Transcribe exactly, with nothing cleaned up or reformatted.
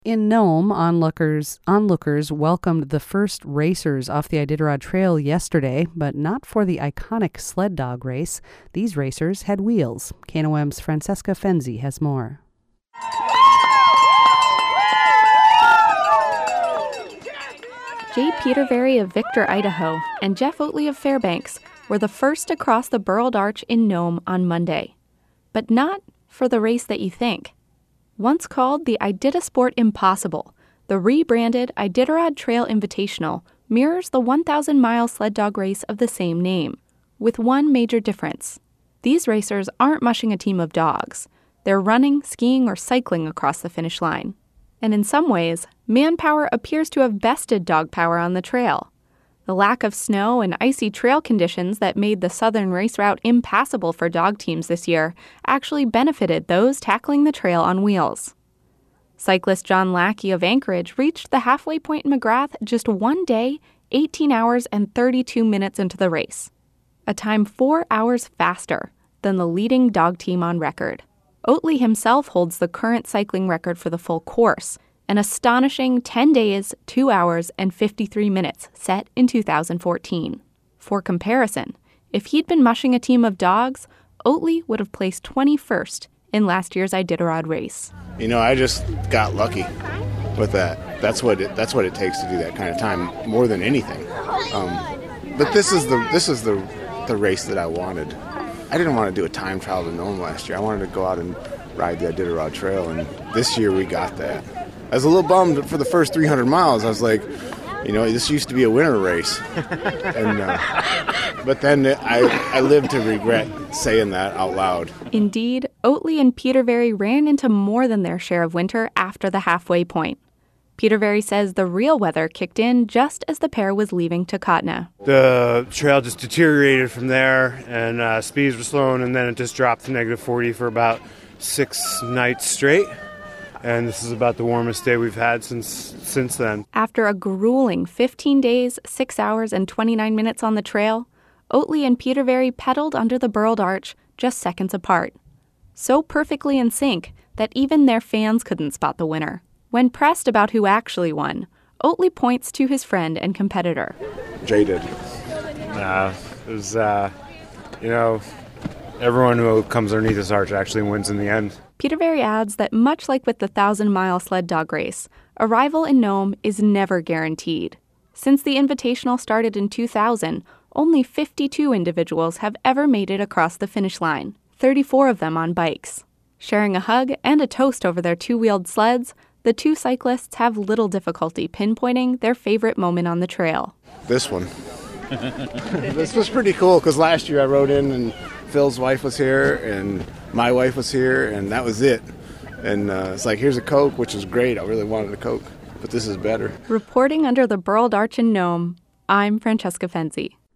In Nome, onlookers, onlookers welcomed the first racers off the Iditarod Trail yesterday, but not for the iconic sled dog race. These racers had wheels. K N O M's Francesca Fenzi has more. Jay Petervary of Victor, Idaho, and Jeff Oatley of Fairbanks were the first to cross the Burled Arch in Nome on Monday. But not for the race that you think. Once called the Ididasport Impossible, the rebranded Iditarod Trail Invitational mirrors the one thousand mile sled dog race of the same name, with one major difference. These racers aren't mushing a team of dogs. They're running, skiing, or cycling across the finish line. And in some ways, manpower appears to have bested dog power on the trail. The lack of snow and icy trail conditions that made the southern race route impassable for dog teams this year actually benefited those tackling the trail on wheels. Cyclist John Lackey of Anchorage reached the halfway point in McGrath just one day, eighteen hours and thirty-two minutes into the race, a time four hours faster than the leading dog team on record. Oatley himself holds the current cycling record for the full course, an astonishing ten days, two hours, and fifty-three minutes set in two thousand fourteen. For comparison, if he'd been mushing a team of dogs, Oatley would have placed twenty-first in last year's Iditarod race. You know, I just got lucky with that. That's what it, that's what it takes to do that kind of time, more than anything. Um, but this is the this is the the race that I wanted. I didn't want to do a time trial to Nome last year. I wanted to go out and ride the Iditarod Trail, and this year we got that. I was a little bummed for the first three hundred miles. I was like, you know, this used to be a winter race. and uh, But then I, I lived to regret saying that out loud. Indeed, Oatley and Petervary ran into more than their share of winter after the halfway point. Petervary says the real weather kicked in just as the pair was leaving Takotna. The trail just deteriorated from there, and uh, speeds were slowing, and then it just dropped to negative forty for about six nights straight. And this is about the warmest day we've had since since then. After a grueling fifteen days, six hours, and twenty-nine minutes on the trail, Oatley and Petervary pedaled under the Burled Arch just seconds apart. So perfectly in sync that even their fans couldn't spot the winner. When pressed about who actually won, Oatley points to his friend and competitor. Jay did. Uh, it was, uh, you know, everyone who comes underneath this arch actually wins in the end. Petervary adds that much like with the thousand mile sled dog race, arrival in Nome is never guaranteed. Since the Invitational started in two thousand, only fifty-two individuals have ever made it across the finish line, thirty-four of them on bikes. Sharing a hug and a toast over their two-wheeled sleds, the two cyclists have little difficulty pinpointing their favorite moment on the trail. This one. This was pretty cool because last year I rode in and Phil's wife was here and my wife was here and that was it. And uh, it's like, here's a Coke, which is great. I really wanted a Coke, but this is better. Reporting under the Burled Arch in Nome, I'm Francesca Fenzi.